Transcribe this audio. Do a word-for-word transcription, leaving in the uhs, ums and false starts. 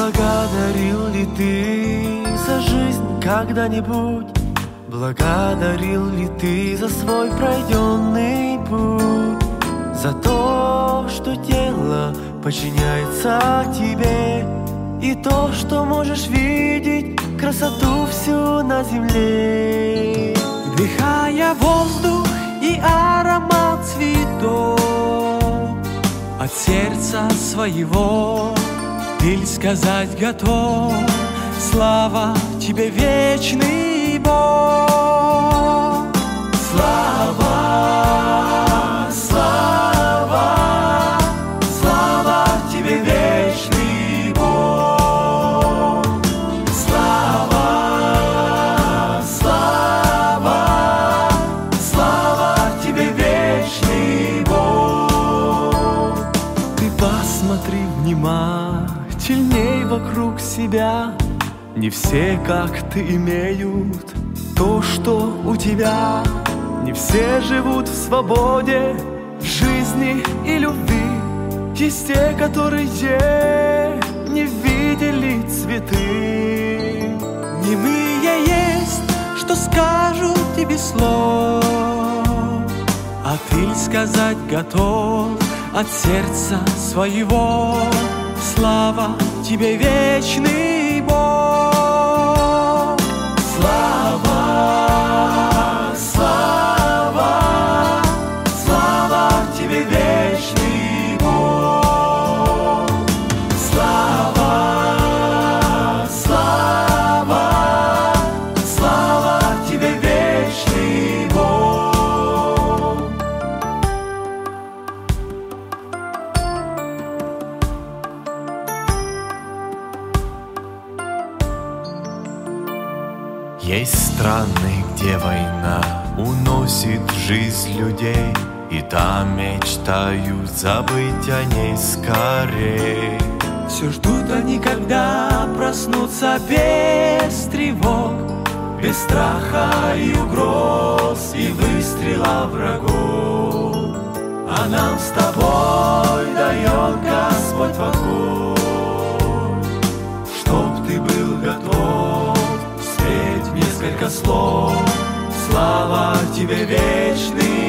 Благодарил ли ты за жизнь когда-нибудь? Благодарил ли ты за свой пройденный путь? За то, что тело подчиняется тебе, и то, что можешь видеть красоту всю на земле. Вдыхая воздух и аромат цветов от сердца своего, ты сказать готов: слава тебе, вечный Бог. Слава, слава, слава тебе, вечный Бог. Слава, слава, слава тебе, вечный Бог. Ты посмотри внимательней вокруг себя. Не все, как ты, имеют то, что у тебя. Не все живут в свободе, в жизни и любви. Есть те, которые не видели цветы. Немые есть, что скажут тебе слов, а ты сказать готов от сердца своего: слава тебе, вечный Бог. Слава, слава, слава тебе, вечный Бог. Слава, слава, слава тебе, вечный Бог. Есть страны, где война уносит жизнь людей, и там мечтают забыть о ней скорей. Все ждут они, когда проснутся без тревог, без страха и угроз и выстрела врагов. А нам с тобой дает Господь покой, чтоб ты был готов встреть несколько слов. Слава тебе, вечный